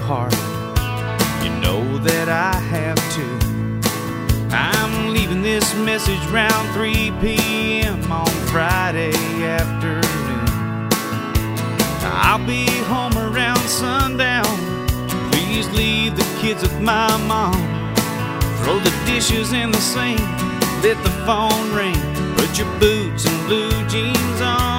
heart. You know that I have too. I'm leaving this message around 3 p.m. on Friday afternoon. I'll be home around sundown. Please leave the kids with my mom. Throw the dishes in the sink, let the phone ring. Put your boots and blue jeans on.